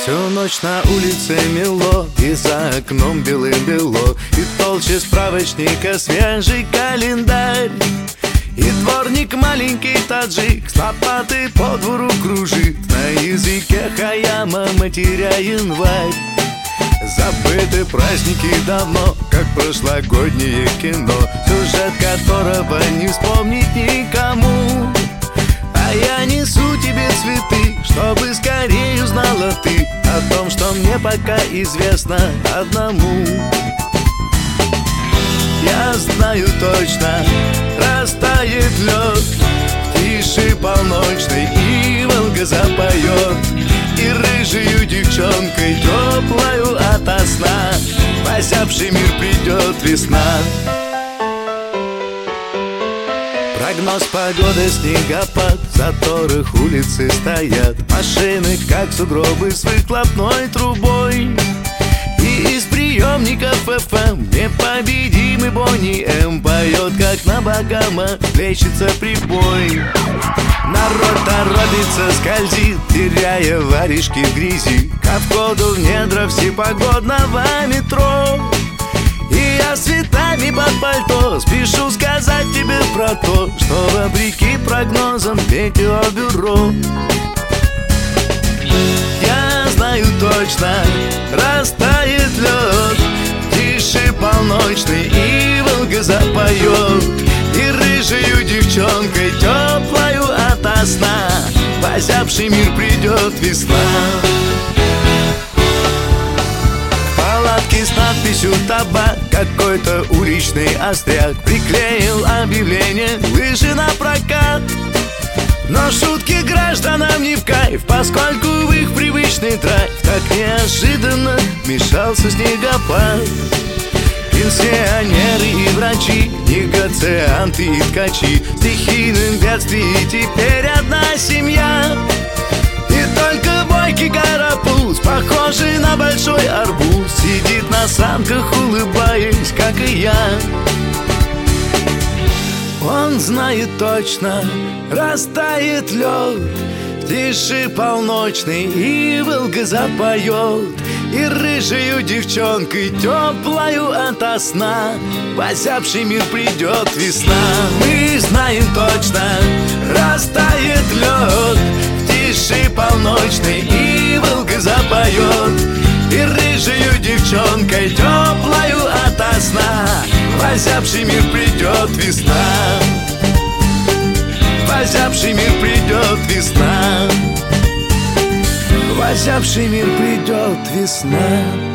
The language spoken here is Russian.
Всю ночь на улице мело, и за окном белым-бело, и толще справочника свежий календарь. И дворник маленький таджик с лопатой по двору кружит, на языке хаяма матеря январь. Забыты праздники давно, как прошлогоднее кино, сюжет которого не вспомнить никому. А я несу тебе цветы, чтобы скорее узнала ты о том, что мне пока известно одному. Я знаю точно, растает лед в тиши полночной, и Волга запоет, и рыжею девчонкой теплою ото сна в озябший мир придет весна. Прогноз погоды, снегопад, в заторах улицы стоят машины, как сугробы с выхлопной трубой. И из приемников ФМ непобедимый Бонни М поет, как на Багама плещется прибой. Народ торопится, скользит, теряя варежки в грязи, ко входу в недра всепогодного метро. И я с цветами под пальто спешу сказать тебе про то, что вопреки прогнозам метеобюро. Я знаю точно, растает лед в тиши полночной, и Волга запоет, и рыжею девчонкой теплою ото сна в озябший мир придет весна. С надписью «Табак» какой-то уличный остряк приклеил объявление «Лыжи на прокат». Но шутки гражданам не в кайф, поскольку в их привычный драйв так неожиданно вмешался снегопад. Пенсионеры и врачи, негацианты и ткачи, в стихийном бедствии теперь одна семья. И только бойкий карапуз, похожий на большой арбуз, сидит на санках, улыбаясь, как и я. Он знает точно, растает лед в тиши полночной, и Волга запоет, и рыжею девчонкой теплою ото сна в озябший мир придет весна. Мы знаем точно, растает лед в тиши полночной, и Волга запоет, и рыжею девчонкой теплою ото сна в озябший мир придет весна. В озябший мир придет весна. В озябший мир придет весна.